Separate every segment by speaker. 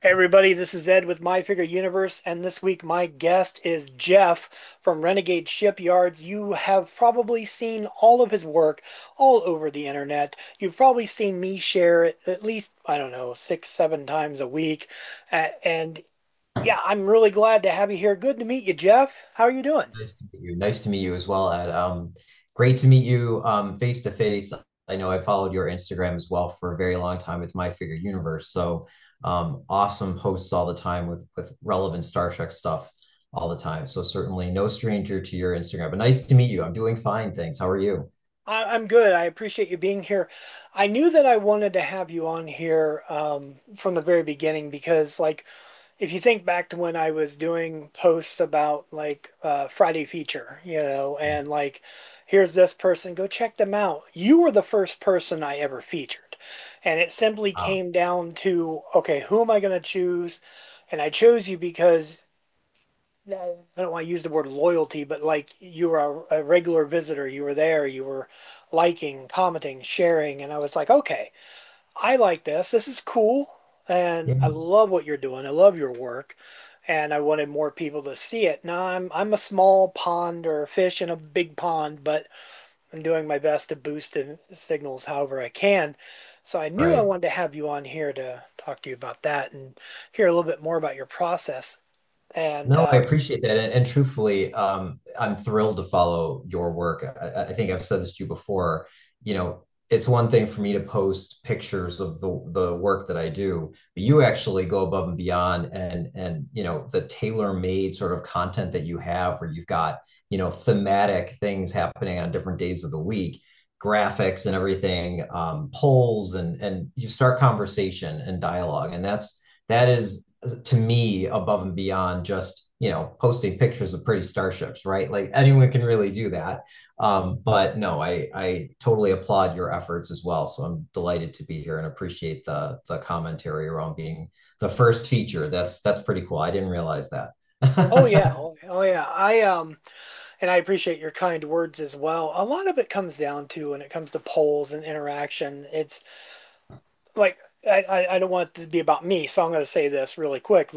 Speaker 1: Hey everybody, this is Ed with My Figure Universe, and this week my guest is Jeff from Renegade Shipyards. You have probably seen all of his work all over the internet. You've probably seen me share it at least, I don't know, six, seven times a week. And yeah, I'm really glad to have you here. Good to meet you, Jeff. How are you doing?
Speaker 2: Nice to meet you. Nice to meet you as well, Ed. Great to meet you face to face. I know I followed your Instagram as well for a very long time with My Figure Universe. So awesome posts all the time with relevant Star Trek stuff all the time. So certainly no stranger to your Instagram. But nice to meet you. I'm doing fine, thanks. How are you?
Speaker 1: I'm good. I appreciate you being here. I knew that I wanted to have you on here from the very beginning because, like, if you think back to when I was doing posts about like Friday feature, and like, here's this person, go check them out. You were the first person I ever featured. And it simply
Speaker 2: Wow.
Speaker 1: came down to, okay, who am I going to choose? And I chose you because I don't want to use the word loyalty, but like you were a regular visitor. You were there, you were liking, commenting, sharing. And I was like, okay, I like this. This is cool. And
Speaker 2: Yeah,
Speaker 1: I love what you're doing. I love your work. And I wanted more people to see it. Now I'm a small pond or a fish in a big pond, but I'm doing my best to boost the signals however I can. So I knew I
Speaker 2: right.
Speaker 1: wanted to have you on here to talk to you about that and hear a little bit more about your process. And
Speaker 2: No, I appreciate that. And truthfully, I'm thrilled to follow your work. I think I've said this to you before. It's one thing for me to post pictures of the work that I do, but you actually go above and beyond and the tailor-made sort of content that you have where you've got, thematic things happening on different days of the week, graphics and everything, polls and you start conversation and dialogue. And that is to me above and beyond just posting pictures of pretty starships, right? Like anyone can really do that. But no, I totally applaud your efforts as well. So I'm delighted to be here and appreciate the commentary around being the first feature. That's pretty cool. I didn't realize that.
Speaker 1: oh yeah, oh yeah. And I appreciate your kind words as well. A lot of it comes down to when it comes to polls and interaction. It's like I don't want it to be about me, so I'm going to say this really quick.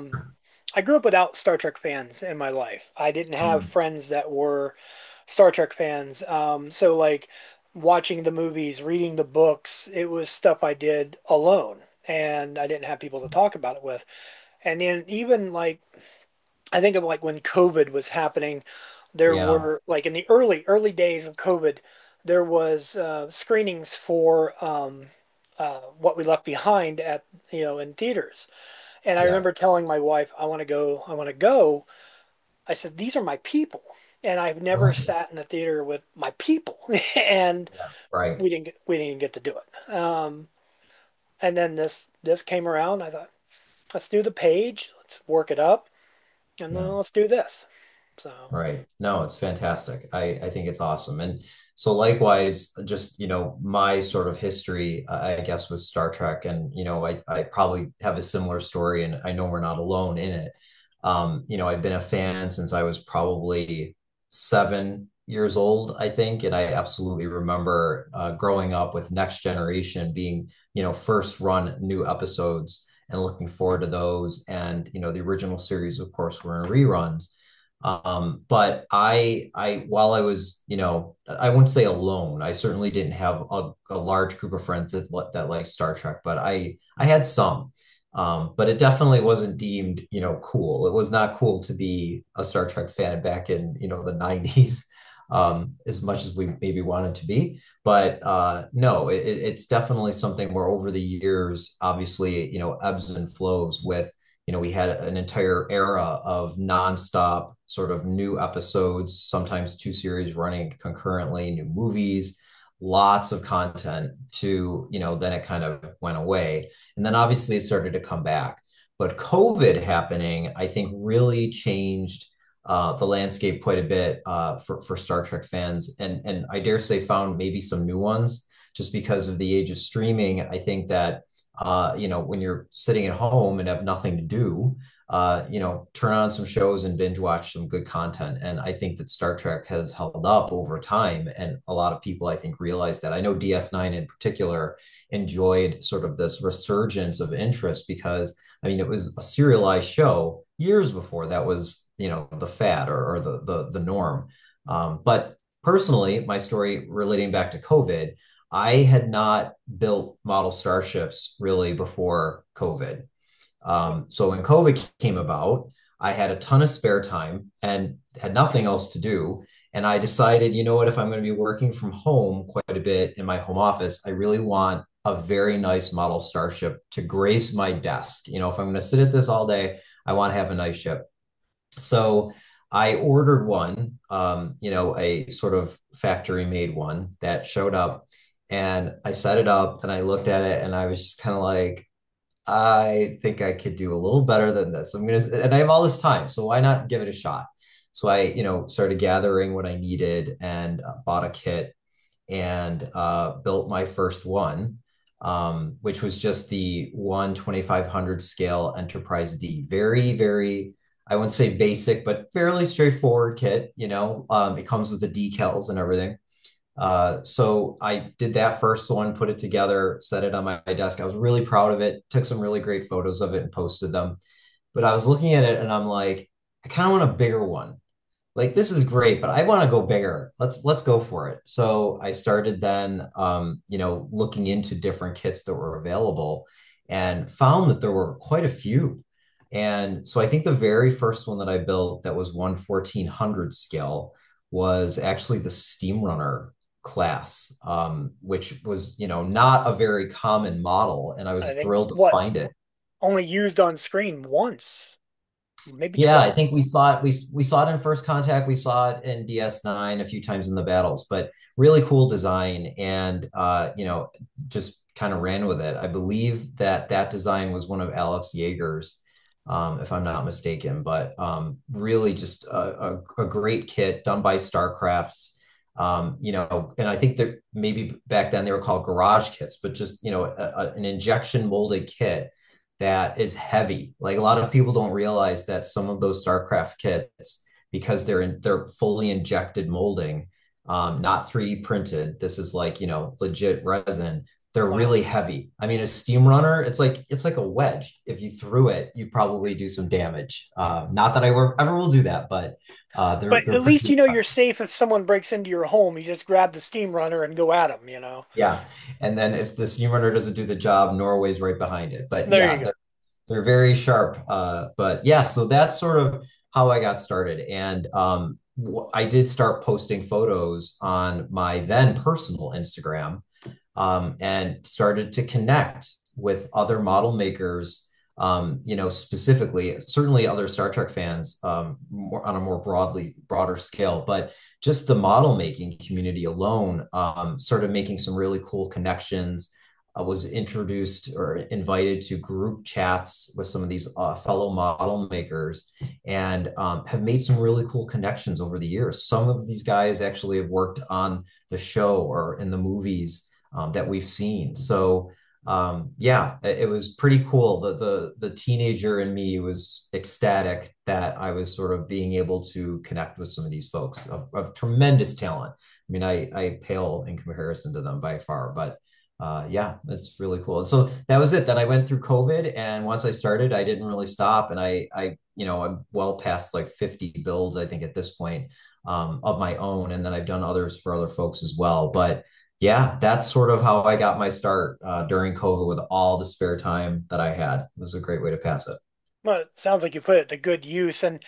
Speaker 1: I grew up without Star Trek fans in my life. I didn't have
Speaker 2: Mm,
Speaker 1: friends that were Star Trek fans. So like watching the movies, reading the books, it was stuff I did alone, and I didn't have people to talk about it with. And then even like I think of like when COVID was happening, there
Speaker 2: yeah,
Speaker 1: were like in the early days of COVID, there was screenings for What We Left Behind at in theaters. And I
Speaker 2: yeah,
Speaker 1: remember telling my wife, I want to go, I want to go. I said, these are my people. And I've never
Speaker 2: right,
Speaker 1: sat in the theater with my people. And
Speaker 2: yeah, right,
Speaker 1: we didn't get to do it. And then this came around. I thought, let's do the page, let's work it up, and then
Speaker 2: yeah.
Speaker 1: let's do this. So
Speaker 2: Right. No, it's fantastic. I think it's awesome. And so likewise, just, my sort of history, I guess, with Star Trek. And, I probably have a similar story and I know we're not alone in it. I've been a fan since I was probably 7 years old, I think. And I absolutely remember growing up with Next Generation being, first run new episodes and looking forward to those. And, the original series, of course, were in reruns. But while I was, I wouldn't say alone. I certainly didn't have a large group of friends that like Star Trek, but I had some. But it definitely wasn't deemed, cool. It was not cool to be a Star Trek fan back in, the 90s, as much as we maybe wanted to be. But no, it's definitely something where over the years, obviously, ebbs and flows with we had an entire era of nonstop sort of new episodes, sometimes two series running concurrently, new movies, lots of content to, then it kind of went away. And then obviously it started to come back. But COVID happening, I think, really changed the landscape quite a bit for Star Trek fans. And I dare say found maybe some new ones just because of the age of streaming. I think that when you're sitting at home and have nothing to do, turn on some shows and binge watch some good content. And I think that Star Trek has held up over time. And a lot of people, I think, realize that. I know DS9 in particular enjoyed sort of this resurgence of interest because I mean, it was a serialized show years before that was, the fad or the norm. But personally, my story relating back to COVID, I had not built model starships really before COVID. So when COVID came about, I had a ton of spare time and had nothing else to do. And I decided, you know what, if I'm going to be working from home quite a bit in my home office, I really want a very nice model starship to grace my desk. If I'm going to sit at this all day, I want to have a nice ship. So I ordered one, a sort of factory made one that showed up, and I set it up and I looked at it and I was just kind of like, I think I could do a little better than this. And I have all this time, so why not give it a shot? So I, started gathering what I needed and bought a kit and built my first one, which was just the 1/2500 scale Enterprise D. Very, very, I wouldn't say basic, but fairly straightforward kit. It comes with the decals and everything. So I did that first one, put it together, set it on my desk. I was really proud of it, took some really great photos of it and posted them. But I was looking at it and I'm like, I kind of want a bigger one. Like this is great, but I want to go bigger. Let's go for it. So I started then looking into different kits that were available and found that there were quite a few. And so I think the very first one that I built that was 1/1400 scale was actually the Steam Runner class, which was, not a very common model. And I
Speaker 1: I
Speaker 2: was
Speaker 1: think
Speaker 2: thrilled to
Speaker 1: what
Speaker 2: find it.
Speaker 1: only used on screen once, maybe
Speaker 2: Yeah, I think we
Speaker 1: twice.
Speaker 2: saw it. We saw it in First Contact. We saw it in DS9 a few times in the battles, but really cool design, and just kind of ran with it. I believe that design was one of Alex Yeager's, if I'm not mistaken. But really, just a great kit done by Starcrafts. And I think that maybe back then they were called garage kits, but just an injection molded kit that is heavy. Like a lot of people don't realize that some of those StarCraft kits, because they're fully injected molding, not 3D printed. This is like, legit resin. They're
Speaker 1: Wow.
Speaker 2: really heavy. I mean, a steam runner, it's like a wedge. If you threw it, you probably do some damage. Not that ever will do that, but they're
Speaker 1: But
Speaker 2: they're
Speaker 1: at least
Speaker 2: pretty
Speaker 1: you know you're
Speaker 2: tough.
Speaker 1: safe if someone breaks into your home. You just grab the steam runner and go at them.
Speaker 2: Yeah. And then if the steam runner doesn't do the job, Norway's right behind it. But
Speaker 1: There you
Speaker 2: yeah,
Speaker 1: go.
Speaker 2: they're very sharp. But yeah, so that's sort of how I got started. And I did start posting photos on my then personal Instagram, and started to connect with other model makers, specifically, certainly other Star Trek fans, on a more broader scale, but just the model making community alone, started making some really cool connections. I was introduced or invited to group chats with some of these fellow model makers, and have made some really cool connections over the years. Some of these guys actually have worked on the show or in the movies that we've seen. So yeah, it was pretty cool. The teenager in me was ecstatic that I was sort of being able to connect with some of these folks of tremendous talent. I mean, I pale in comparison to them by far, but yeah, that's really cool. And so that was it. Then I went through COVID, and once I started, I didn't really stop. And I'm well past like 50 builds, I think, at this point, of my own, and then I've done others for other folks as well. But yeah, that's sort of how I got my start during COVID with all the spare time that I had. It was a great way to pass it.
Speaker 1: Well, it sounds like you put it to good use. And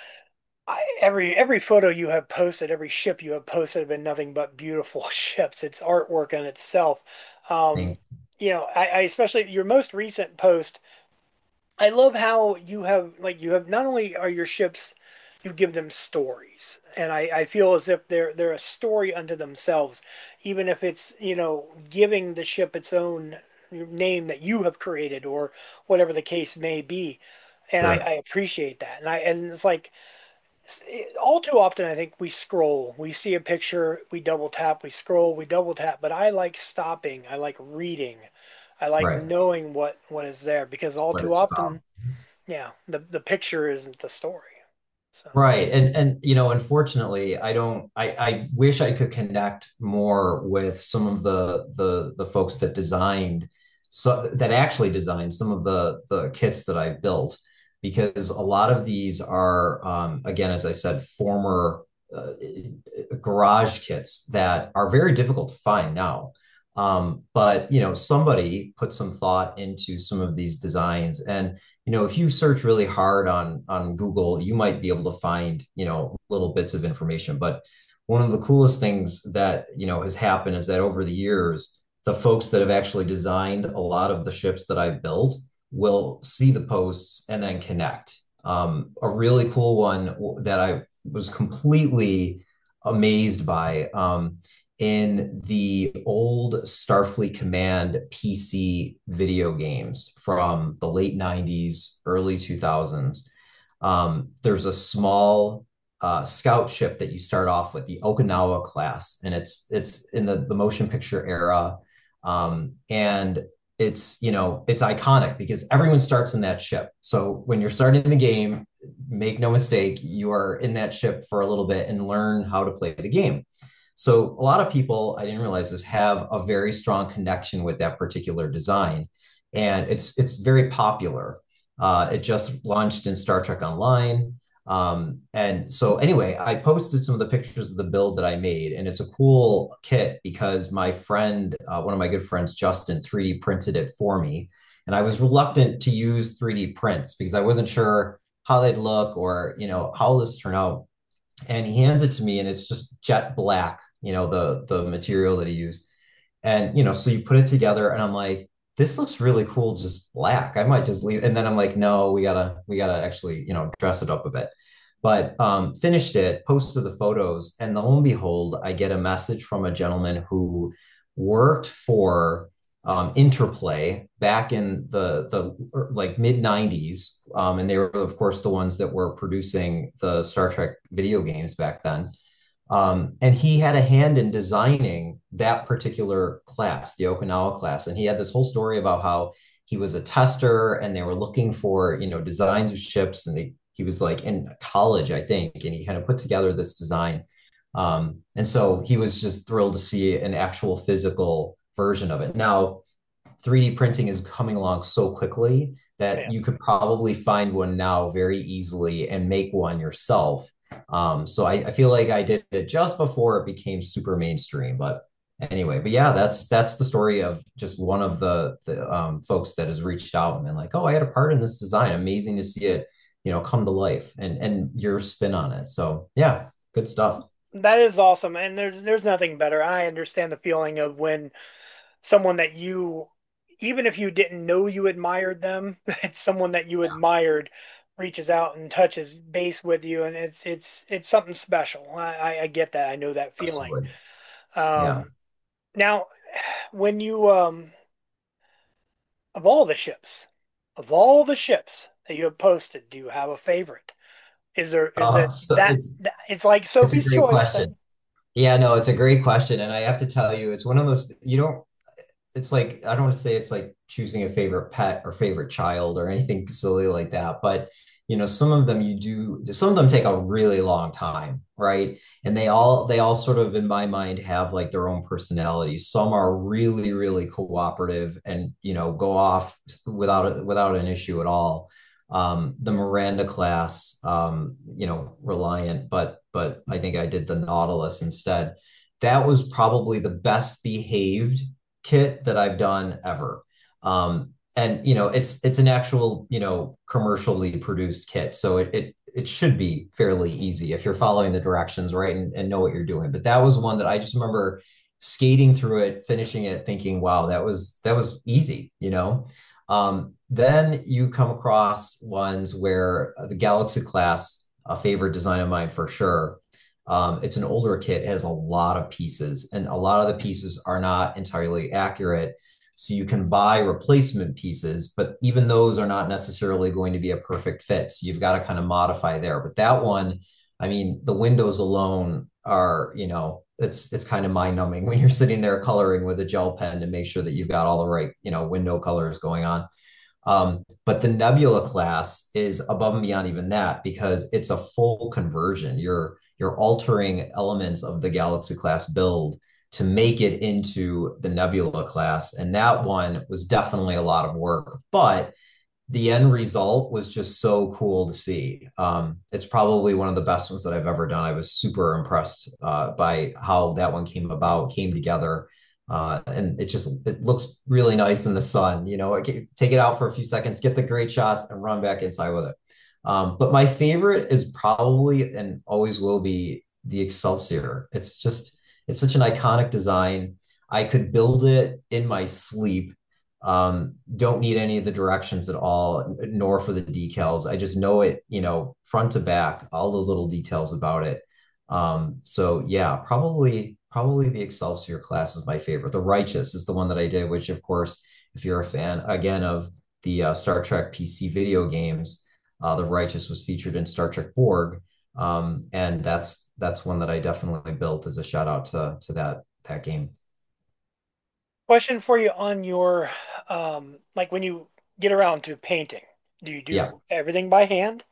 Speaker 1: every photo you have posted, every ship you have posted have been nothing but beautiful ships. It's artwork in itself. Um,
Speaker 2: Thank-
Speaker 1: I especially your most recent post. I love how you have not only are your ships, you give them stories, and I feel as if they're a story unto themselves, even if it's giving the ship its own name that you have created or whatever the case may be, and I
Speaker 2: Sure.
Speaker 1: appreciate that, and it's like all too often I think we scroll, we see a picture, we double tap, we scroll, we double tap, but I like stopping, I like reading, I like
Speaker 2: Right.
Speaker 1: knowing what is there because all
Speaker 2: What
Speaker 1: too
Speaker 2: it's about.
Speaker 1: often, yeah, the picture isn't the story. So
Speaker 2: Right. And unfortunately, I wish I could connect more with some of the folks that designed so that actually designed some of the kits that I built, because a lot of these are, again, as I said, former garage kits that are very difficult to find now. But somebody put some thought into some of these designs, and if you search really hard on Google, you might be able to find little bits of information. But one of the coolest things that has happened is that over the years, the folks that have actually designed a lot of the ships that I've built will see the posts and then connect. A really cool one that I was completely amazed by, in the old Starfleet Command PC video games from the late 90s, early 2000s. There's a small scout ship that you start off with, the Okinawa class, and it's in the motion picture era. And it's iconic because everyone starts in that ship. So when you're starting the game, make no mistake, you are in that ship for a little bit and learn how to play the game. So a lot of people, I didn't realize this, have a very strong connection with that particular design, and it's very popular. It just launched in Star Trek Online. And so anyway, I posted some of the pictures of the build that I made, and it's a cool kit because my friend, one of my good friends, Justin, 3D printed it for me. And I was reluctant to use 3D prints because I wasn't sure how they'd look or, how this turn out. And he hands it to me and it's just jet black, the material that he used. And, so you put it together and I'm like, this looks really cool, just black. I might just leave. And then I'm like, no, we gotta actually, dress it up a bit. But finished it, posted the photos, and lo and behold, I get a message from a gentleman who worked for Interplay back in the like mid 90s. And they were, of course, the ones that were producing the Star Trek video games back then. And he had a hand in designing that particular class, the Okinawa class. And he had this whole story about how he was a tester and they were looking for, designs of ships. And he was like in college, I think, and he kind of put together this design. And so he was just thrilled to see an actual physical version of it. Now, 3D printing is coming along so quickly that
Speaker 1: Yeah.
Speaker 2: you could probably find one now very easily and make one yourself. So I feel like I did it just before it became super mainstream. But anyway, but yeah, that's the story of just one of the folks that has reached out and been like, oh, I had a part in this design. Amazing to see it, come to life and your spin on it. So yeah, good stuff.
Speaker 1: That is awesome, and there's nothing better. I understand the feeling of when someone that you, even if you didn't know you admired them, it's someone that you admired reaches out and touches base with you, and it's something special. I get that. I know that feeling.
Speaker 2: Absolutely. Yeah.
Speaker 1: Um, Now, when you of all the ships, of all the ships that you have posted, do you have a favorite? Is it
Speaker 2: So
Speaker 1: it's like
Speaker 2: it's a
Speaker 1: Sophie's
Speaker 2: great
Speaker 1: Choice?
Speaker 2: question. Yeah, no, it's a great question. And I have to tell you, it's one of those, it's like, I don't want to say it's like choosing a favorite pet or favorite child or anything silly like that. But, some of them take a really long time, right? And they all sort of, in my mind, have like their own personalities. Some are really, really cooperative and, go off without an issue at all. The Miranda class, Reliant, but I think I did the Nautilus instead. That was probably the best behaved kit that I've done ever. And it's an actual, commercially produced kit. So it should be fairly easy if you're following the directions, right, and know what you're doing. But that was one that I just remember skating through it, finishing it, thinking, wow, that was easy. Then you come across ones where the Galaxy class, a favorite design of mine for sure. It's an older kit, it has a lot of pieces, and a lot of the pieces are not entirely accurate. So you can buy replacement pieces, but even those are not necessarily going to be a perfect fit. So you've got to kind of modify there. But that one, I mean, the windows alone are, it's kind of mind numbing when you're sitting there coloring with a gel pen to make sure that you've got all the right, window colors going on. But the Nebula class is above and beyond even that because it's a full conversion. You're altering elements of the Galaxy class build to make it into the Nebula class. And that one was definitely a lot of work, but the end result was just so cool to see. It's probably one of the best ones that I've ever done. I was super impressed by how that one came about, came together. And it looks really nice in the sun. Take it out for a few seconds, get the great shots, and run back inside with it. But my favorite is probably and always will be the Excelsior. It's such an iconic design. I could build it in my sleep. Don't need any of the directions at all, nor for the decals. I just know it, front to back, all the little details about it. So yeah, probably the Excelsior class is my favorite. The Righteous is the one that I did, which of course, if you're a fan again of the Star Trek PC video games, the Righteous was featured in Star Trek Borg, and that's one that I definitely built as a shout out to that game.
Speaker 1: Question for you on your, like when you get around to painting, do you
Speaker 2: Yeah.
Speaker 1: do everything by hand?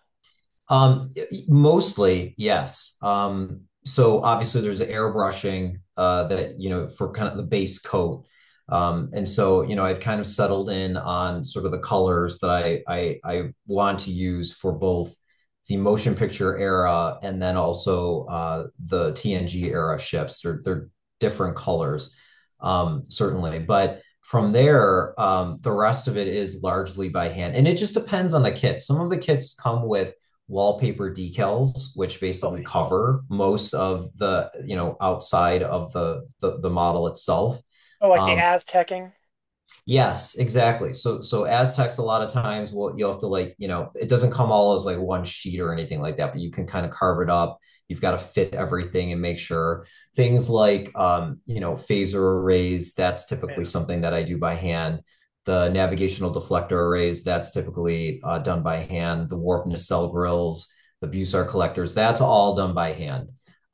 Speaker 2: Mostly, yes. So obviously there's airbrushing that, for kind of the base coat. And so, I've kind of settled in on sort of the colors that I want to use for both the motion picture era and then also the TNG era ships. They're different colors, certainly. But from there, the rest of it is largely by hand. And it just depends on the kit. Some of the kits come with wallpaper decals, which
Speaker 1: Oh,
Speaker 2: basically cover most of the, outside of the model itself.
Speaker 1: oh, like the
Speaker 2: Um,
Speaker 1: Aztecing?
Speaker 2: yes, exactly. So Aztecs a lot of times you'll have to like, it doesn't come all as like one sheet or anything like that, but you can kind of carve it up. You've got to fit everything and make sure things like phaser arrays, that's typically
Speaker 1: Yeah.
Speaker 2: something that I do by hand. The navigational deflector arrays, that's typically done by hand. The warp nacelle grills, the Bussard collectors, that's all done by hand.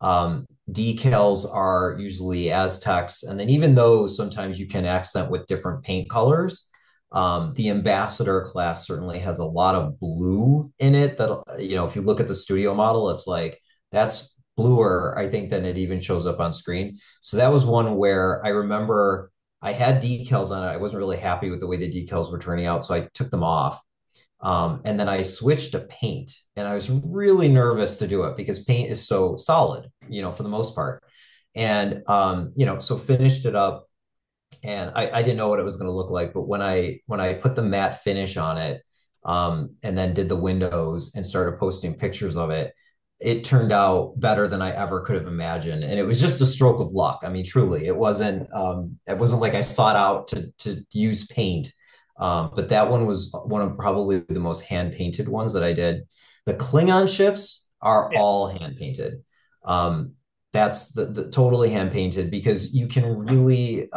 Speaker 2: Decals are usually Aztecs. And then even though sometimes you can accent with different paint colors, the Ambassador class certainly has a lot of blue in it that, if you look at the studio model, it's like that's bluer, I think, than it even shows up on screen. So that was one where I remember I had decals on it. I wasn't really happy with the way the decals were turning out. So I took them off. And then I switched to paint, and I was really nervous to do it because paint is so solid, for the most part. And so finished it up, and I didn't know what it was going to look like, but when I put the matte finish on it, and then did the windows and started posting pictures of it, it turned out better than I ever could have imagined. And it was just a stroke of luck. I mean, truly, it wasn't like I sought out to use paint. But that one was one of probably the most hand painted ones that I did. The Klingon ships are
Speaker 1: Yeah.
Speaker 2: all hand painted. Um, that's the totally hand painted because you can really,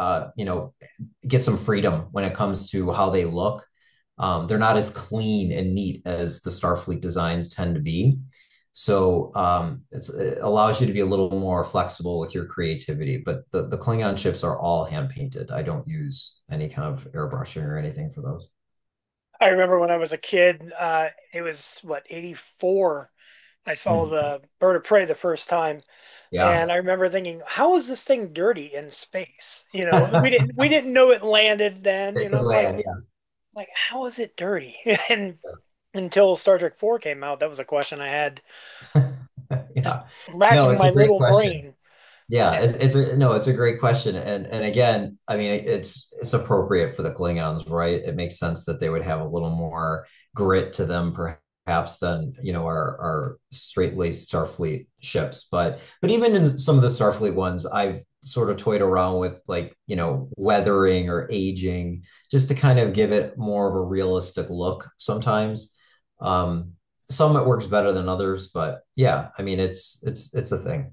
Speaker 2: get some freedom when it comes to how they look. They're not as clean and neat as the Starfleet designs tend to be. So it allows you to be a little more flexible with your creativity. But the Klingon ships are all hand painted. I don't use any kind of airbrushing or anything for those.
Speaker 1: I remember when I was a kid, it was what, 84. I saw
Speaker 2: Mhm.
Speaker 1: the Bird of Prey the first time,
Speaker 2: Yeah.
Speaker 1: and I remember thinking, how is this thing dirty in space? We didn't know it landed then,
Speaker 2: It could land,
Speaker 1: like how is it dirty? And until Star Trek 4 came out, that was a question I had
Speaker 2: yeah.
Speaker 1: just
Speaker 2: Yeah. No,
Speaker 1: racking
Speaker 2: it's a
Speaker 1: my
Speaker 2: great
Speaker 1: little
Speaker 2: question.
Speaker 1: brain.
Speaker 2: Yeah,
Speaker 1: Yeah.
Speaker 2: it's a great question, and again, I mean, it's appropriate for the Klingons, right? It makes sense that they would have a little more grit to them, perhaps, than our straight-laced Starfleet ships. But even in some of the Starfleet ones, I've sort of toyed around with like weathering or aging, just to kind of give it more of a realistic look. Sometimes, um, some it works better than others, but yeah, I mean, it's a thing.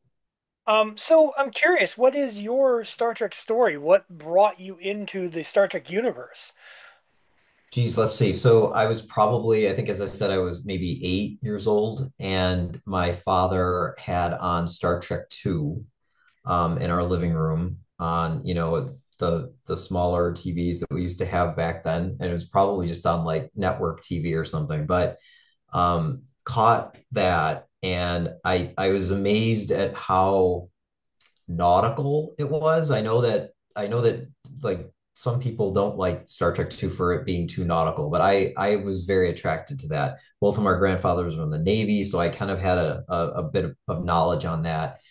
Speaker 1: So I'm curious, what is your Star Trek story? What brought you into the Star Trek universe?
Speaker 2: Geez, let's see. So I was probably, I think, as I said, I was maybe 8 years old, and my father had on Star Trek 2 in our living room on, the smaller TVs that we used to have back then. And it was probably just on like network TV or something, but caught that. And I was amazed at how nautical it was. I know that like some people don't like Star Trek 2 for it being too nautical, but I was very attracted to that. Both of my grandfathers were in the Navy, so I kind of had a bit of knowledge on that.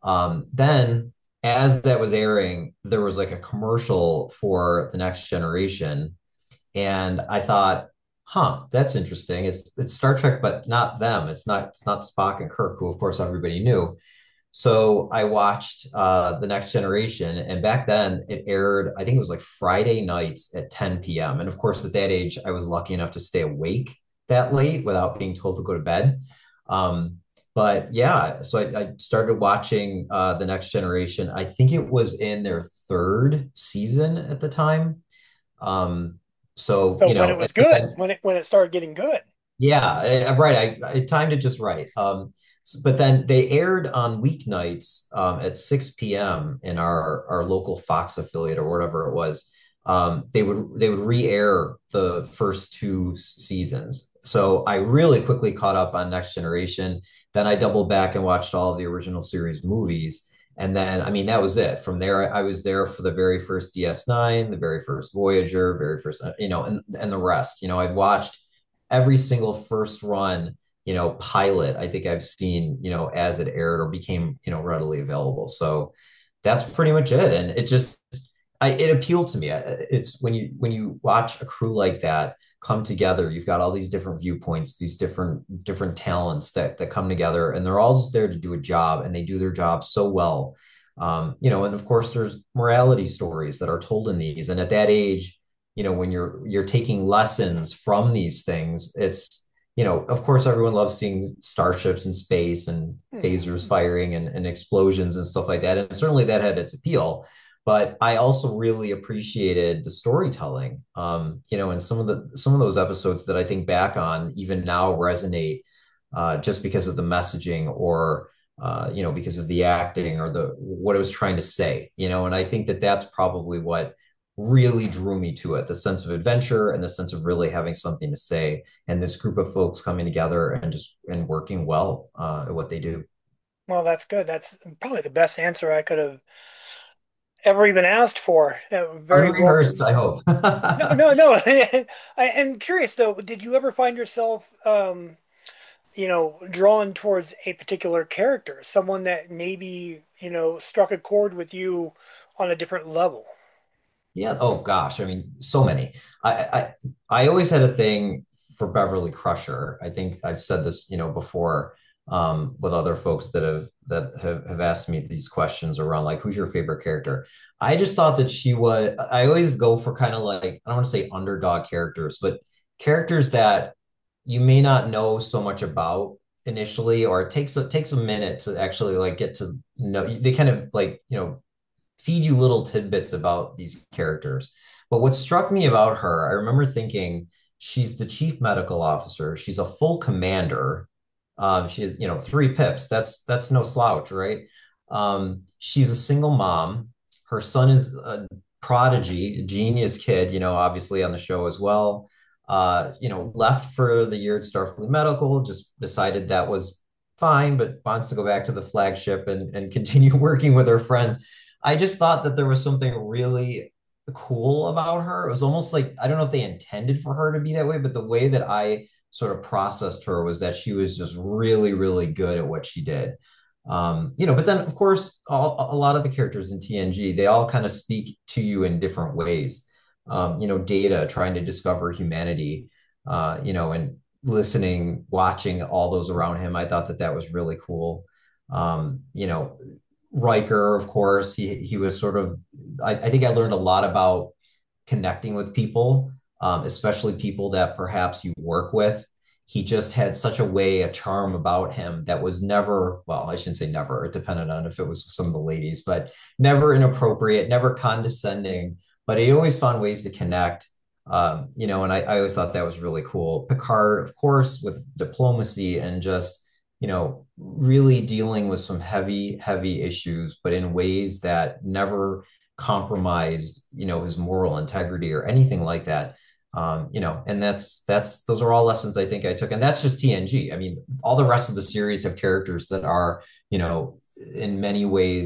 Speaker 2: Then as that was airing, there was like a commercial for the Next Generation, and I thought, huh, that's interesting. It's Star Trek, but not them. It's not Spock and Kirk, who of course everybody knew. So I watched The Next Generation, and back then it aired, I think it was like Friday nights at 10 p.m. And of course, at that age, I was lucky enough to stay awake that late without being told to go to bed. Um, but yeah, so I started watching The Next Generation. I think it was in their third season at the time. Um, so,
Speaker 1: So
Speaker 2: you
Speaker 1: when it
Speaker 2: know,
Speaker 1: was
Speaker 2: and
Speaker 1: good,
Speaker 2: then
Speaker 1: when it started getting good.
Speaker 2: yeah, right. I timed it just right. But then they aired on weeknights at 6 p.m. in our local Fox affiliate or whatever it was. They would re-air the first two seasons. So I really quickly caught up on Next Generation. Then I doubled back and watched all of the original series movies. And then, I mean, that was it. From there, I was there for the very first DS9, the very first Voyager, very first, and the rest. I'd watched every single first run, pilot I think I've seen, as it aired or became, readily available. So that's pretty much it. And it appealed to me. It's when you watch a crew like that come together, you've got all these different viewpoints, these different talents that come together, and they're all just there to do a job, and they do their job so well. And of course there's morality stories that are told in these. And at that age, when you're taking lessons from these things, it's, of course everyone loves seeing starships in space and phasers firing and explosions and stuff like that, and certainly that had its appeal. But I also really appreciated the storytelling, and some of those episodes that I think back on even now resonate, just because of the messaging, or because of the acting, or the what it was trying to say. And I think that that's probably what really drew me to it, the sense of adventure and the sense of really having something to say, and this group of folks coming together and working well at what they do.
Speaker 1: Well, that's good. That's probably the best answer I could have ever even asked for. Very well.
Speaker 2: Unrehearsed, I hope.
Speaker 1: No, no, no. I am curious though. Did you ever find yourself, drawn towards a particular character, someone that maybe, struck a chord with you on a different level?
Speaker 2: Yeah. Oh gosh. I mean, so many. I always had a thing for Beverly Crusher. I think I've said this, before, with other folks that have asked me these questions around like who's your favorite character. I just thought that she was. I always go for kind of like, I don't want to say underdog characters, but characters that you may not know so much about initially, or it takes a minute to actually like get to know. They kind of like, feed you little tidbits about these characters. But what struck me about her, I remember thinking, she's the chief medical officer. She's a full commander. She has, three pips. That's no slouch, right? She's a single mom. Her son is a prodigy, a genius kid, obviously on the show as well. Left for the year at Starfleet Medical, just decided that was fine, but wants to go back to the flagship and continue working with her friends. I just thought that there was something really cool about her. It was almost like, I don't know if they intended for her to be that way, but the way that I sort of processed her was that she was just really, really good at what she did. But then of course, a lot of the characters in TNG, they all kind of speak to you in different ways. Data trying to discover humanity, and listening, watching all those around him. I thought that that was really cool. Um, you know, Riker, of course, he was sort of. I think I learned a lot about connecting with people, especially people that perhaps you work with. He just had such a charm about him that was never, well, I shouldn't say never. It depended on if it was some of the ladies, but never inappropriate, never condescending. But he always found ways to connect. And I always thought that was really cool. Picard, of course, with diplomacy and just, really dealing with some heavy, heavy issues, but in ways that never compromised, his moral integrity or anything like that. And that's those are all lessons I think I took, and that's just TNG. I mean, all the rest of the series have characters that are, in many ways,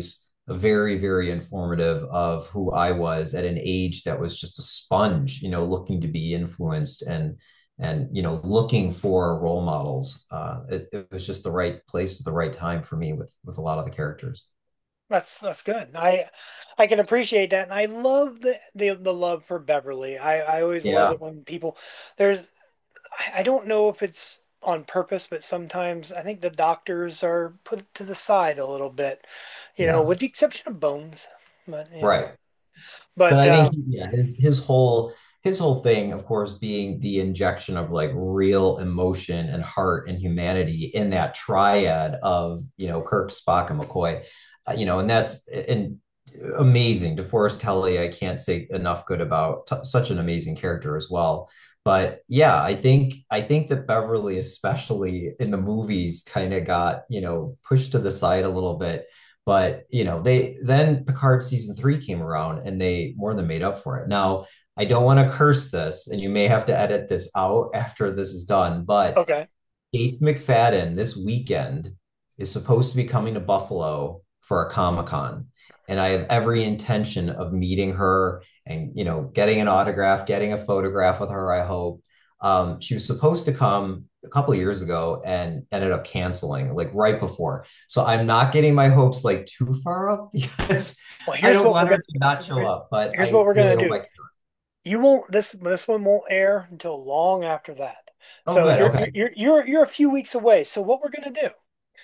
Speaker 2: very, very informative of who I was at an age that was just a sponge, looking to be influenced and looking for role models. It was just the right place at the right time for me with a lot of the characters.
Speaker 1: That's good. I can appreciate that, and I love the love for Beverly. I always love
Speaker 2: Yeah,
Speaker 1: it when people there's I don't know if it's on purpose, but sometimes I think the doctors are put to the side a little bit,
Speaker 2: yeah,
Speaker 1: with the exception of Bones. But
Speaker 2: right. But
Speaker 1: but
Speaker 2: I think yeah, his whole thing, of course, being the injection of like real emotion and heart and humanity in that triad of Kirk, Spock, and McCoy, and that's and amazing. DeForest Kelly, I can't say enough good about such an amazing character as well. But yeah, I think that Beverly, especially in the movies, kind of got pushed to the side a little bit, but they then Picard season 3 came around and they more than made up for it. Now, I don't want to curse this, and you may have to edit this out after this is done, but
Speaker 1: okay,
Speaker 2: Gates McFadden this weekend is supposed to be coming to Buffalo for a Comic-Con. And I have every intention of meeting her and, getting an autograph, getting a photograph with her, I hope. She was supposed to come a couple of years ago and ended up canceling like right before. So I'm not getting my hopes like too far up because
Speaker 1: well
Speaker 2: I
Speaker 1: here's
Speaker 2: don't
Speaker 1: what
Speaker 2: want her to not show up, but
Speaker 1: here's what
Speaker 2: I
Speaker 1: we're
Speaker 2: really
Speaker 1: gonna
Speaker 2: hope I
Speaker 1: do.
Speaker 2: can.
Speaker 1: You won't this one won't air until long after that.
Speaker 2: Oh,
Speaker 1: So
Speaker 2: good. Okay.
Speaker 1: you're a few weeks away. So what we're gonna do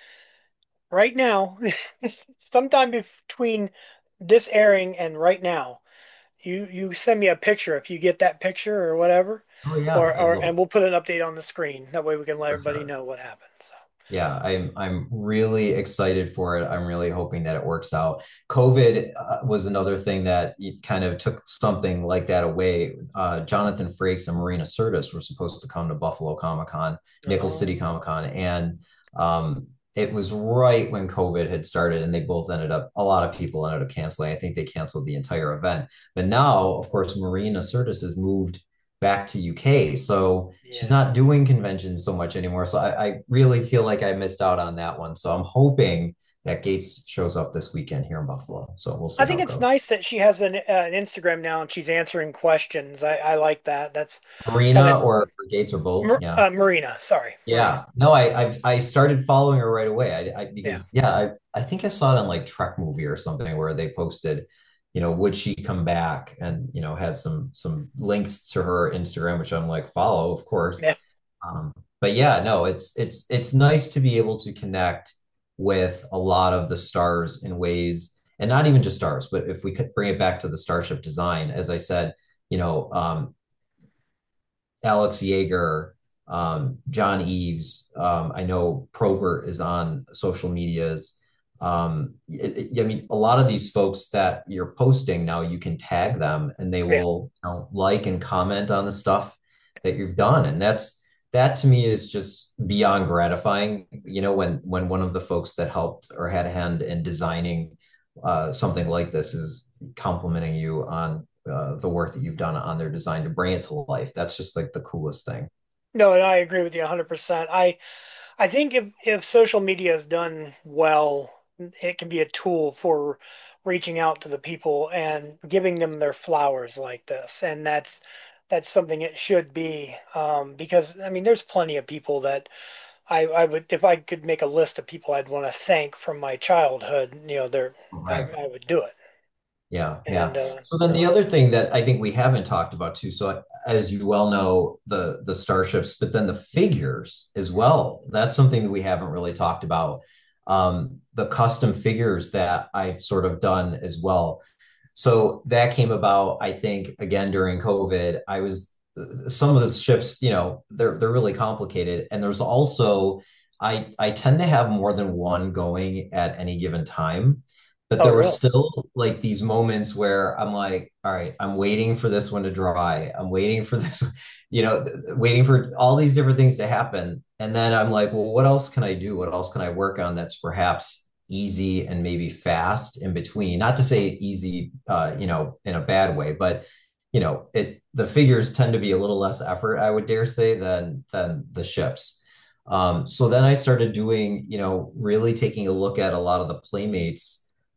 Speaker 1: right now, sometime between this airing and right now, you send me a picture if you get that picture or whatever,
Speaker 2: Oh, yeah, I
Speaker 1: or
Speaker 2: will
Speaker 1: and we'll put an update on the screen. That way we can let
Speaker 2: for
Speaker 1: everybody
Speaker 2: sure.
Speaker 1: know what happened. So
Speaker 2: Yeah, I'm really excited for it. I'm really hoping that it works out. COVID was another thing that kind of took something like that away. Jonathan Frakes and Marina Sirtis were supposed to come to Buffalo Comic Con, Nickel City
Speaker 1: um,
Speaker 2: Comic Con, and it was right when COVID had started, and they both ended up. A lot of people ended up canceling. I think they canceled the entire event. But now, of course, Marina Sirtis has moved back to UK. So she's
Speaker 1: yeah.
Speaker 2: not doing conventions so much anymore. So I really feel like I missed out on that one. So I'm hoping that Gates shows up this weekend here in Buffalo. So we'll
Speaker 1: I
Speaker 2: see how
Speaker 1: think
Speaker 2: it
Speaker 1: it's
Speaker 2: goes.
Speaker 1: nice that she has an Instagram now and she's answering questions. I like that. That's kind of
Speaker 2: Marina or Gates or both. Yeah.
Speaker 1: Marina. Sorry, Marina.
Speaker 2: Yeah. No, I started following her right away. I
Speaker 1: Yeah.
Speaker 2: because yeah, I think I saw it on like Trek movie or something where they posted, would she come back and had some links to her Instagram, which I'm like, follow, of course.
Speaker 1: Yeah.
Speaker 2: But yeah, no, it's nice to be able to connect with a lot of the stars in ways, and not even just stars, but if we could bring it back to the starship design, as I said, you know, um, Alex Yeager, John Eves. I know Probert is on social medias. I mean, a lot of these folks that you're posting now, you can tag them and they
Speaker 1: Yeah.
Speaker 2: will, like and comment on the stuff that you've done, and that to me is just beyond gratifying. When one of the folks that helped or had a hand in designing something like this is complimenting you on the work that you've done on their design to bring it to life. That's just like the coolest thing.
Speaker 1: No, and I agree with you 100%. I think if social media is done well, it can be a tool for reaching out to the people and giving them their flowers like this. And that's something it should be. Because I mean, there's plenty of people that I would, if I could make a list of people I'd want to thank from my childhood,
Speaker 2: Right.
Speaker 1: I would do it.
Speaker 2: Yeah,
Speaker 1: And
Speaker 2: yeah. So then the other thing that I think we haven't talked about too, so as you well know, the starships, but then the figures as well. That's something that we haven't really talked about. The custom figures that I've sort of done as well. So that came about, I think, again during COVID. I was some of the ships, they're really complicated, and there's also I tend to have more than one going at any given time. But
Speaker 1: oh,
Speaker 2: there were
Speaker 1: really?
Speaker 2: still like these moments where I'm like, all right, I'm waiting for this one to dry. I'm waiting for this, waiting for all these different things to happen. And then I'm like, well, what else can I do? What else can I work on that's perhaps easy and maybe fast in between? Not to say easy, in a bad way, but the figures tend to be a little less effort, I would dare say, than the ships. So then I started doing, really taking a look at a lot of the playmates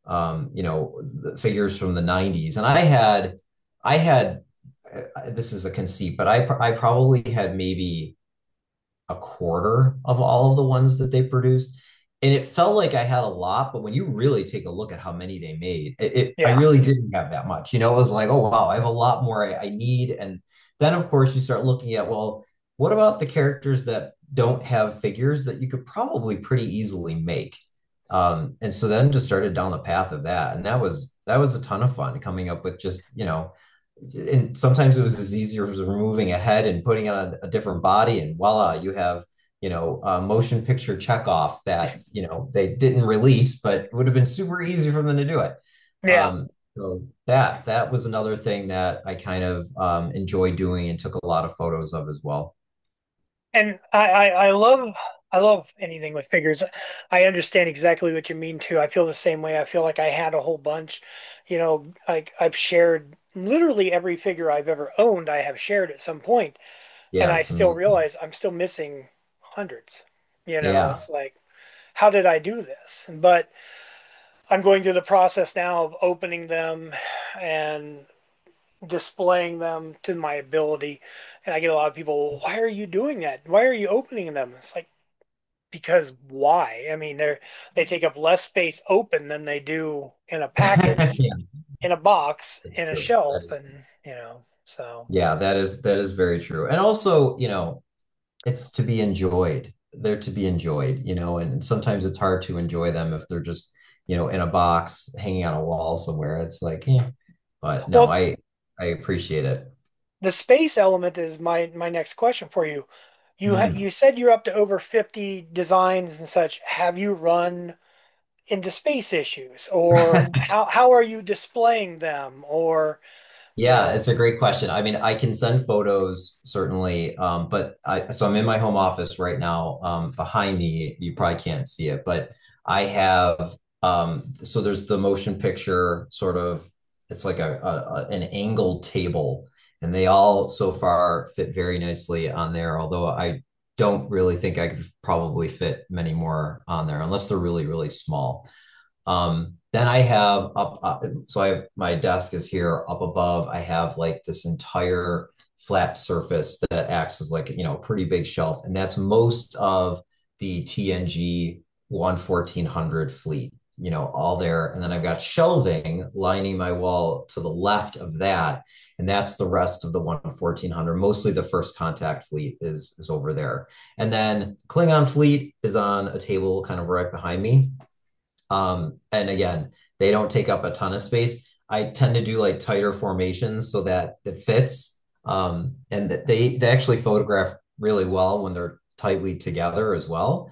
Speaker 2: you know, the figures from the 90s. And I had this is a conceit, but I probably had maybe a quarter of all of the ones that they produced. And it felt like I had a lot, but when you really take a look at how many they made, I
Speaker 1: Yeah.
Speaker 2: really didn't have that much. You know, it was like, oh wow, I have a lot more I need. And then of course you start looking at, well, what about the characters that don't have figures that you could probably pretty easily make? And so then just started down the path of that. And that was a ton of fun coming up with just, you know, and sometimes it was as easy as removing a head and putting on a different body, and voila, you have, you know, a motion picture check off that, you know, they didn't release, but it would have been super easy for them to do it.
Speaker 1: Yeah.
Speaker 2: So that was another thing that I kind of enjoyed doing and took a lot of photos of as well.
Speaker 1: And I love anything with figures. I understand exactly what you mean too. I feel the same way. I feel like I had a whole bunch, like I've shared literally every figure I've ever owned, I have shared at some point, and
Speaker 2: Yeah,
Speaker 1: I
Speaker 2: it's
Speaker 1: still
Speaker 2: amazing.
Speaker 1: realize I'm still missing hundreds.
Speaker 2: Yeah.
Speaker 1: It's like, how did I do this? But I'm going through the process now of opening them and displaying them to my ability. And I get a lot of people, why are you doing that? Why are you opening them? It's like, because why? I mean, they take up less space open than they do in a package,
Speaker 2: Yeah,
Speaker 1: in a box,
Speaker 2: it's
Speaker 1: in a
Speaker 2: true. That
Speaker 1: shelf,
Speaker 2: is
Speaker 1: and so
Speaker 2: Yeah, that is very true. And also, you know, it's to be enjoyed. They're to be enjoyed, you know, and sometimes it's hard to enjoy them if they're just, you know, in a box hanging on a wall somewhere. It's like, yeah. But no,
Speaker 1: well,
Speaker 2: I appreciate it.
Speaker 1: the space element is my next question for you.
Speaker 2: Mhm.
Speaker 1: You said you're up to over 50 designs and such. Have you run into space issues, or how are you displaying them, or you
Speaker 2: Yeah,
Speaker 1: know
Speaker 2: it's a great question. I mean, I can send photos certainly, but so I'm in my home office right now. Behind me, you probably can't see it, but I have so there's the motion picture sort of. It's like an angled table, and they all so far fit very nicely on there. Although I don't really think I could probably fit many more on there unless they're really really small. Then I have so I have my desk is here up above. I have like this entire flat surface that acts as like, you know, a pretty big shelf. And that's most of the TNG 11400 fleet, you know, all there. And then I've got shelving lining my wall to the left of that. And that's the rest of the 11400. Mostly the first contact fleet is over there. And then Klingon fleet is on a table kind of right behind me. And again, they don't take up a ton of space. I tend to do like tighter formations so that it fits. And they actually photograph really well when they're tightly together as well.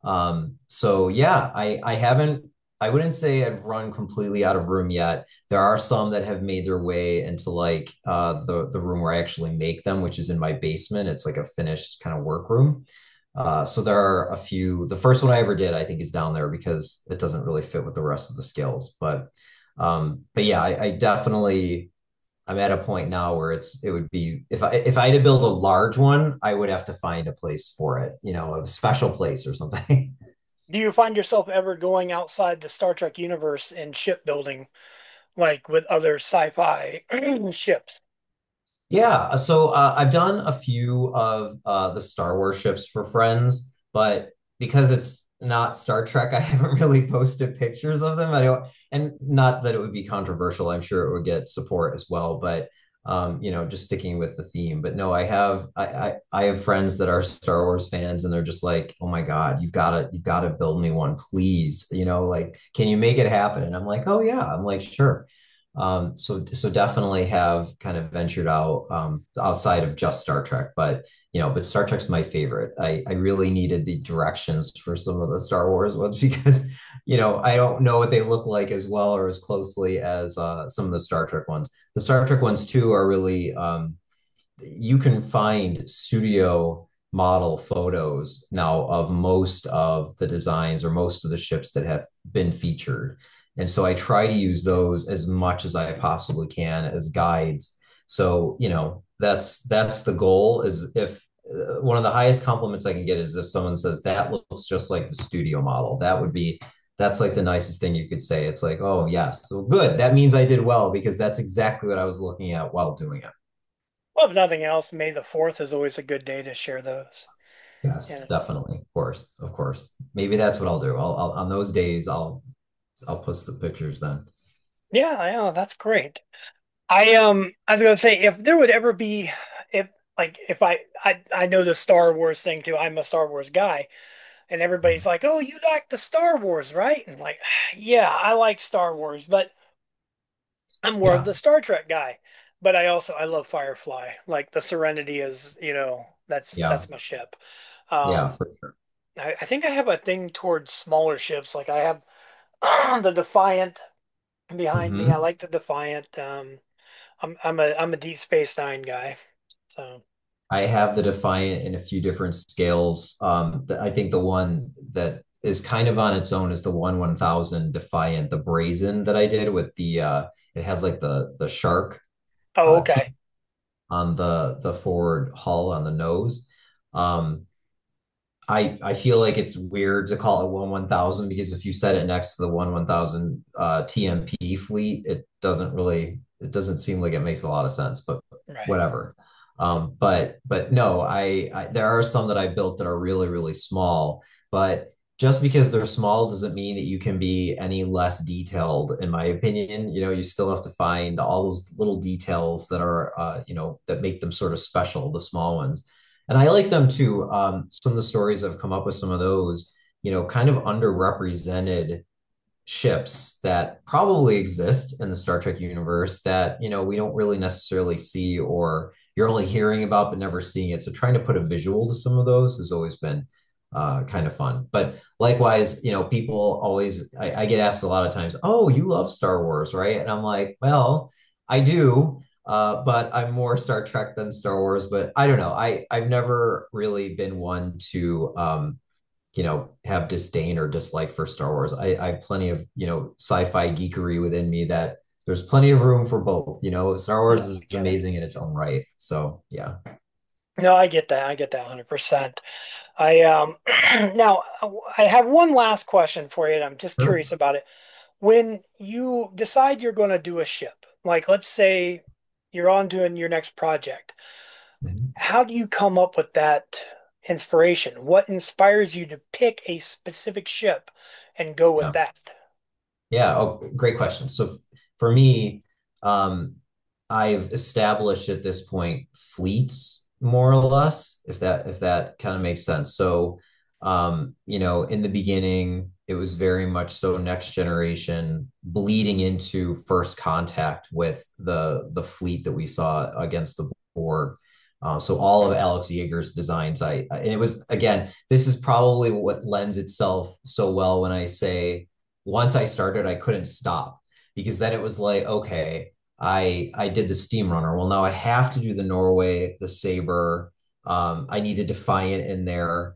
Speaker 2: So yeah, I wouldn't say I've run completely out of room yet. There are some that have made their way into like the room where I actually make them, which is in my basement. It's like a finished kind of workroom. So there are a few. The first one I ever did, I think, is down there because it doesn't really fit with the rest of the skills. But yeah, I definitely I'm at a point now where it would be if I had to build a large one, I would have to find a place for it, you know, a special place or something.
Speaker 1: do you find yourself ever going outside the Star Trek universe in shipbuilding, like with other sci-fi ships?
Speaker 2: Yeah, so I've done a few of the Star Wars ships for friends, but because it's not Star Trek, I haven't really posted pictures of them. I don't, and not that it would be controversial. I'm sure it would get support as well, but you know, just sticking with the theme. But no, I have friends that are Star Wars fans, and they're just like, oh my God, you've got to build me one, please. You know, like, can you make it happen? And I'm like, oh yeah, I'm like, sure. So definitely have kind of ventured out outside of just Star Trek, but you know, but Star Trek's my favorite. I really needed the directions for some of the Star Wars ones because you know I don't know what they look like as well or as closely as some of the Star Trek ones. The Star Trek ones too are really you can find studio model photos now of most of the designs or most of the ships that have been featured. And so I try to use those as much as I possibly can as guides. So, you know, that's the goal is if one of the highest compliments I can get is if someone says that looks just like the studio model. that's like the nicest thing you could say. It's like, oh yes, so good. That means I did well because that's exactly what I was looking at while doing it.
Speaker 1: Well, if nothing else, May the 4th is always a good day to share those.
Speaker 2: Yes,
Speaker 1: Yeah.
Speaker 2: definitely. Of course, of course. Maybe that's what I'll do. I'll on those days I'll post the pictures then.
Speaker 1: Yeah, I know, that's great. I was gonna say if there would ever be if if I know the Star Wars thing too. I'm a Star Wars guy, and everybody's like, "Oh, you like the Star Wars, right?" And like, yeah, I like Star Wars, but I'm more of
Speaker 2: Yeah,
Speaker 1: the Star Trek guy. But I love Firefly. Like the Serenity is,
Speaker 2: yeah,
Speaker 1: that's my ship.
Speaker 2: yeah,
Speaker 1: Um,
Speaker 2: for sure.
Speaker 1: I think I have a thing towards smaller ships. Like I have the Defiant behind me. I
Speaker 2: Hmm.
Speaker 1: like the Defiant. I'm a Deep Space Nine guy. So
Speaker 2: I have the Defiant in a few different scales. I think the one that is kind of on its own is the 1/1000 Defiant, the brazen that I did with the it has like the shark
Speaker 1: oh,
Speaker 2: teeth
Speaker 1: okay.
Speaker 2: on the forward hull on the nose. Um, I feel like it's weird to call it 1/1000 because if you set it next to the 1/1000 TMP fleet, it doesn't seem like it makes a lot of sense, but
Speaker 1: Right.
Speaker 2: whatever. But no, I there are some that I built that are really, really small, but just because they're small doesn't mean that you can be any less detailed, in my opinion. You know, you still have to find all those little details that are that make them sort of special, the small ones. And I like them too. Some of the stories I've come up with, some of those, kind of underrepresented ships that probably exist in the Star Trek universe that, we don't really necessarily see or you're only hearing about but never seeing it. So trying to put a visual to some of those has always been kind of fun. But likewise, people always, I get asked a lot of times, oh, you love Star Wars, right? And I'm like, well, I do. But I'm more Star Trek than Star Wars. But I don't know. I've never really been one to have disdain or dislike for Star Wars. I have plenty of, sci-fi geekery within me that there's plenty of room for both. Star
Speaker 1: No,
Speaker 2: Wars
Speaker 1: I
Speaker 2: is
Speaker 1: get it.
Speaker 2: amazing in its own right. So yeah.
Speaker 1: No, I get that. I get that 100%. I now I have one last question for you, and I'm just
Speaker 2: Sure.
Speaker 1: curious about it. When you decide you're going to do a ship, like let's say you're on doing your next project,
Speaker 2: Mhm.
Speaker 1: how do you come up with that inspiration? What inspires you to pick a specific ship and go with
Speaker 2: Yeah.
Speaker 1: that?
Speaker 2: Yeah. Oh, great question. So for me, um, I've established at this point fleets more or less, if that kind of makes sense. So, in the beginning, it was very much so next generation, bleeding into first contact with the fleet that we saw against the Borg. So all of Alex Yeager's designs, and it was again, this is probably what lends itself so well when I say once I started, I couldn't stop because then it was like, okay, I did the steam runner. Well, now I have to do the Norway, the Saber. I need a Defiant in there.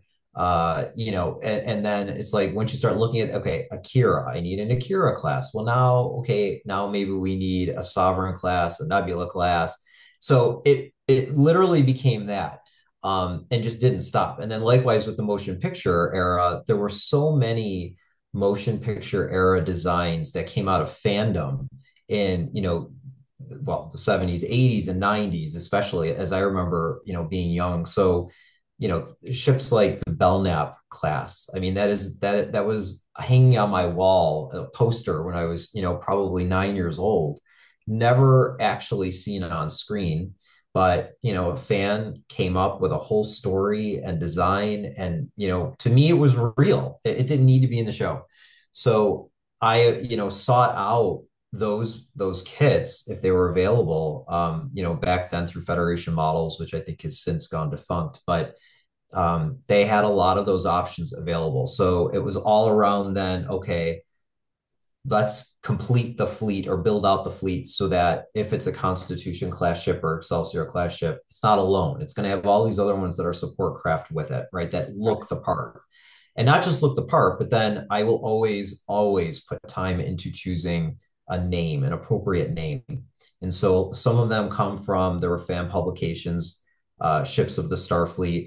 Speaker 2: And then it's like once you start looking at okay, Akira, I need an Akira class. Well, now maybe we need a Sovereign class, a Nebula class. So it literally became that. And just didn't stop. And then likewise with the motion picture era, there were so many motion picture era designs that came out of fandom in well the 70s 80s and 90s especially as I remember being young. So ships like the Belknap class, I mean that was hanging on my wall, a poster when I was probably 9 years old, never actually seen it on screen, but a fan came up with a whole story and design, and to me it was real. It didn't need to be in the show. So I sought out those kits if they were available, back then through Federation Models, which I think has since gone defunct, but they had a lot of those options available. So it was all around then, okay, let's complete the fleet or build out the fleet so that if it's a Constitution class ship or Excelsior class ship, it's not alone. It's going to have all these other ones that are support craft with it, right? That
Speaker 1: Right.
Speaker 2: look the part. And not just look the part, but then I will always, always put time into choosing a name, an appropriate name. And so some of them come from, there were fan publications, Ships of the Starfleet.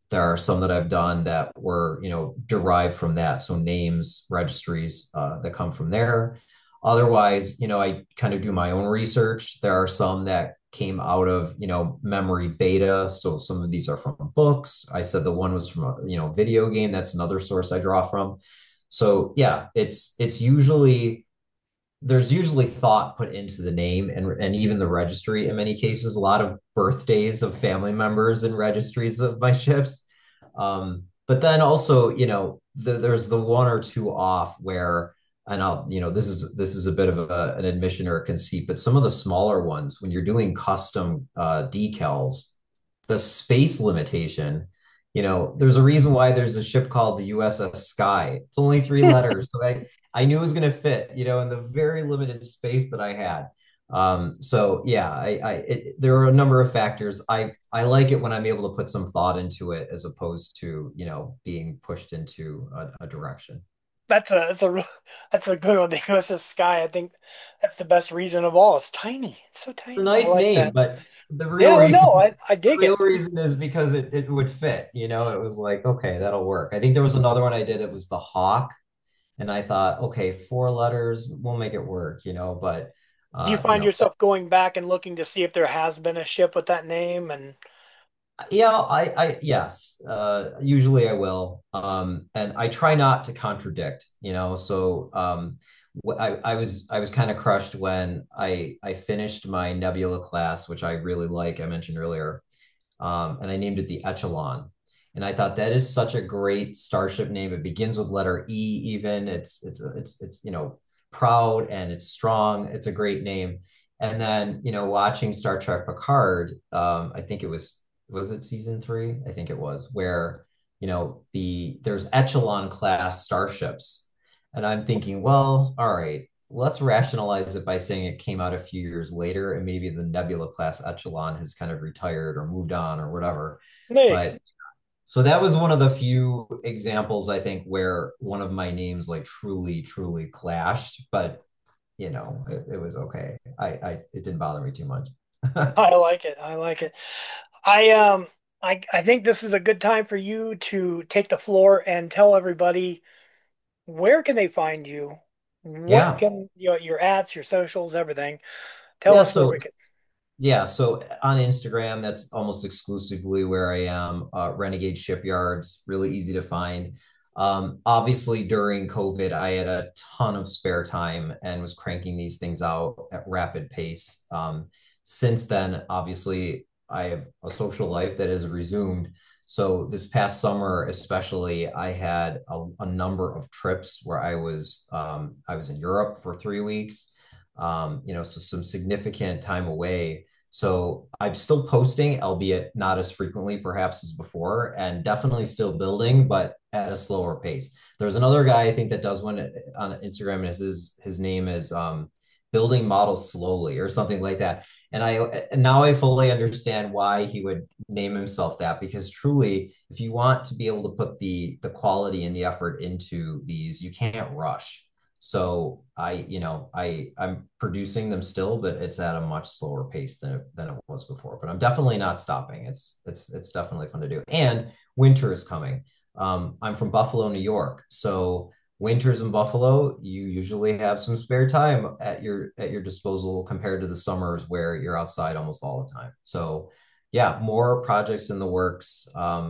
Speaker 2: There are some that I've done that were, derived from that. So names, registries that come from there. Otherwise, I kind of do my own research. There are some that came out of, memory beta. So some of these are from books. I said the one was from a, video game. That's another source I draw from. So yeah, it's usually there's usually thought put into the name and even the registry in many cases, a lot of birthdays of family members and registries of my ships. But then also, there's the one or two off where, and this is a bit of an admission or a conceit, but some of the smaller ones, when you're doing custom decals, the space limitation, there's a reason why there's a ship called the USS Sky. It's only three letters. So I knew it was going to fit, in the very limited space that I had. So yeah, there are a number of factors. I like it when I'm able to put some thought into it as opposed to, being pushed into a direction.
Speaker 1: That's a good one. The USS Sky. I think that's the best reason of all. It's tiny. It's so
Speaker 2: It's a
Speaker 1: tiny. I
Speaker 2: nice
Speaker 1: like
Speaker 2: name,
Speaker 1: that.
Speaker 2: but the real
Speaker 1: Yeah, well,
Speaker 2: reason
Speaker 1: no, I
Speaker 2: the
Speaker 1: dig
Speaker 2: real
Speaker 1: it.
Speaker 2: reason is because it would fit, it was like, okay, that'll work. I think there was another one I did, it was the Hawk. And I thought, okay, four letters, we'll make it work, but
Speaker 1: Do you
Speaker 2: uh, you
Speaker 1: find
Speaker 2: know,
Speaker 1: yourself going back and looking to see if there has been a ship with that name? And
Speaker 2: yeah, yes, usually I will. And I try not to contradict, so I was kind of crushed when I finished my Nebula class, which I really like, I mentioned earlier, and I named it the Echelon. And I thought that is such a great starship name. It begins with letter E, even. It's proud and it's strong. It's a great name. And then, watching Star Trek Picard, I think was it season three? I think it was, where, there's Echelon class starships. And I'm thinking, well, all right, let's rationalize it by saying it came out a few years later and maybe the Nebula class Echelon has kind of retired or moved on or whatever.
Speaker 1: hey,
Speaker 2: But so that was one of the few examples I think where one of my names like truly, truly clashed, but it was okay. It didn't bother me too much.
Speaker 1: I like it. I like it. I I think this is a good time for you to take the floor and tell everybody where can they find you? What
Speaker 2: Yeah.
Speaker 1: can your ads, your socials, everything. Tell
Speaker 2: Yeah.
Speaker 1: us where
Speaker 2: So
Speaker 1: we can.
Speaker 2: Yeah, so on Instagram, that's almost exclusively where I am. Renegade Shipyards, really easy to find. Obviously, during COVID, I had a ton of spare time and was cranking these things out at rapid pace. Since then, obviously, I have a social life that has resumed. So this past summer, especially, I had a number of trips where I was in Europe for 3 weeks. So some significant time away. So I'm still posting, albeit not as frequently perhaps as before, and definitely still building, but at a slower pace. There's another guy I think that does one on Instagram, and his name is Building Models Slowly or something like that. And now I fully understand why he would name himself that, because truly, if you want to be able to put the quality and the effort into these, you can't rush. So I'm producing them still, but it's at a much slower pace than it was before. But I'm definitely not stopping. It's definitely fun to do. And winter is coming. I'm from Buffalo, New York, so winters in Buffalo, you usually have some spare time at your disposal compared to the summers where you're outside almost all the time. So yeah, more projects in the works.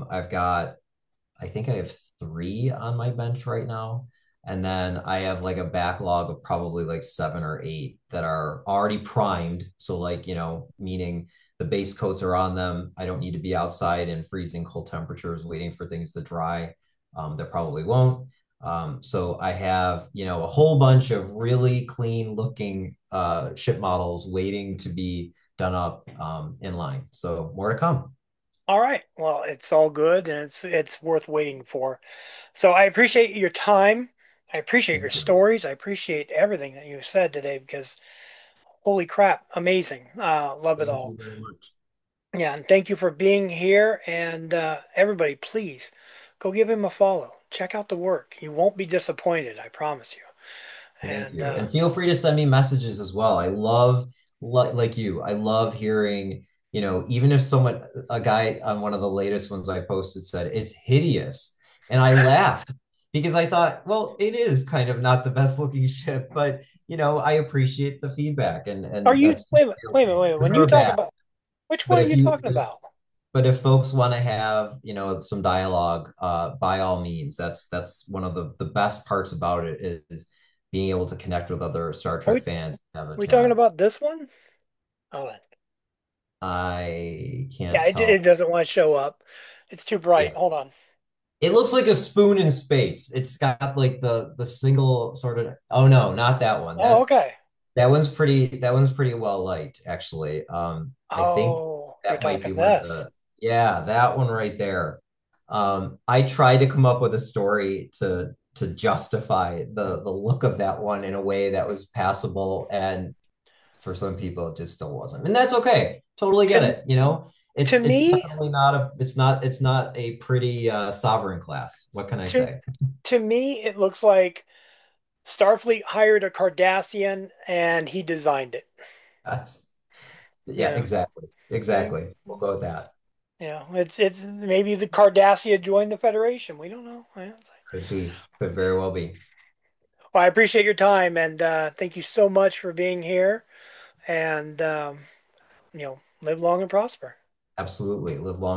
Speaker 2: I think I have three on my bench right now. And then I have like a backlog of probably like seven or eight that are already primed. So, like, meaning the base coats are on them. I don't need to be outside in freezing cold temperatures waiting for things to dry. That probably won't. So I have, a whole bunch of really clean looking ship models waiting to be done up in line. So more to come.
Speaker 1: All right. Well, it's all good and it's worth waiting for. So I appreciate your time. I appreciate your
Speaker 2: Thank you.
Speaker 1: stories. I appreciate everything that you said today because holy crap, amazing. Love it
Speaker 2: Thank
Speaker 1: all.
Speaker 2: you very much.
Speaker 1: Yeah, and thank you for being here. And everybody, please go give him a follow. Check out the work. You won't be disappointed, I promise you.
Speaker 2: Thank
Speaker 1: And
Speaker 2: you. And feel free to send me messages as well. I love, like you, I love hearing. even if a guy on one of the latest ones I posted said it's hideous, and I laughed because I thought, well, it is kind of not the best looking ship, but I appreciate the feedback,
Speaker 1: Are
Speaker 2: and
Speaker 1: you
Speaker 2: that's
Speaker 1: wait a minute, wait a minute,
Speaker 2: okay,
Speaker 1: wait a minute.
Speaker 2: good
Speaker 1: When you
Speaker 2: or
Speaker 1: talk
Speaker 2: bad.
Speaker 1: about which
Speaker 2: But
Speaker 1: one are
Speaker 2: if
Speaker 1: you
Speaker 2: you
Speaker 1: talking about?
Speaker 2: but if folks want to have, some dialogue, by all means, that's one of the best parts about it is being able to connect with other Star
Speaker 1: Are
Speaker 2: Trek
Speaker 1: we
Speaker 2: fans and have a
Speaker 1: are we talking
Speaker 2: chat.
Speaker 1: about this one? Oh,
Speaker 2: I
Speaker 1: yeah,
Speaker 2: can't
Speaker 1: it
Speaker 2: tell.
Speaker 1: doesn't want to show up. It's too bright.
Speaker 2: Yeah.
Speaker 1: Hold on.
Speaker 2: It looks like a spoon in space. It's got like the single sort of, oh no, not that one.
Speaker 1: Oh, okay.
Speaker 2: That one's pretty well light, actually. I think
Speaker 1: Oh, you're
Speaker 2: that might be
Speaker 1: talking
Speaker 2: one of
Speaker 1: this.
Speaker 2: the, yeah, that one right there. I tried to come up with a story to justify the look of that one in a way that was passable, and for some people it just still wasn't. And that's okay. Totally get
Speaker 1: To
Speaker 2: it, you know?
Speaker 1: to
Speaker 2: It's
Speaker 1: me,
Speaker 2: definitely not a it's not a pretty sovereign class. What can I
Speaker 1: to
Speaker 2: say?
Speaker 1: to me, it looks like Starfleet hired a Cardassian and he designed it.
Speaker 2: Yes. Yeah,
Speaker 1: Yeah.
Speaker 2: exactly.
Speaker 1: Yeah.
Speaker 2: Exactly. We'll go with that.
Speaker 1: Yeah. It's maybe the Cardassia joined the Federation. We don't know. Yeah.
Speaker 2: Could be. Could very well be.
Speaker 1: Well, I appreciate your time and thank you so much for being here. And live long and prosper.
Speaker 2: Absolutely. Live long.